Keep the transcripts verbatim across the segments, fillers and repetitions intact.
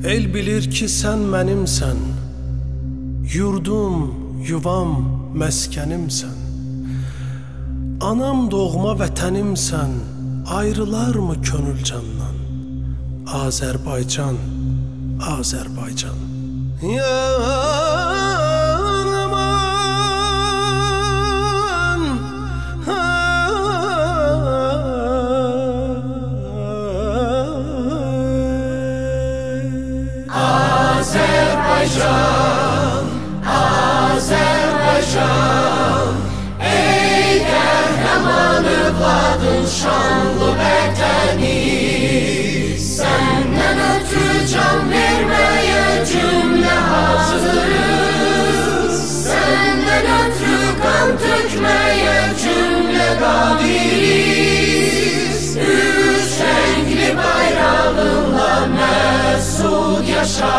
El bilir ki sen mənimsən, yurdum, yuvam, məskənimsən. Anam doğma vətənimsən, ayrılarmı könül candan? Azərbaycan, Azərbaycan. Yanım an, Azərbaycan, Azərbaycan, ey qəhrəman övladın şanlı vətəni, səndən ötürü can verməyə cümlə hazırız, səndən ötürü qan tökməyə cümlə qadiriz. Üç rəngli bayrağınla məsud yaşa,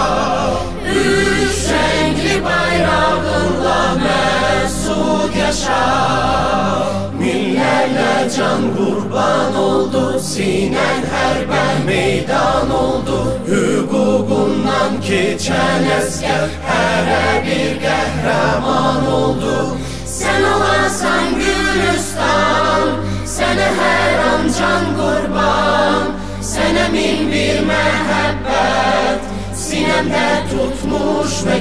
üç rəngli bayrağınla məsud yaşa. Minlərlə can qurban oldu, sinən hərbə meydan oldu. Hüququndan keçən əskər hərə bir qəhrəman oldu. Sən olasan Gülüstan, sənə hər an can qurban, sənə min bir məhəbbət sinəmdə tutmuş və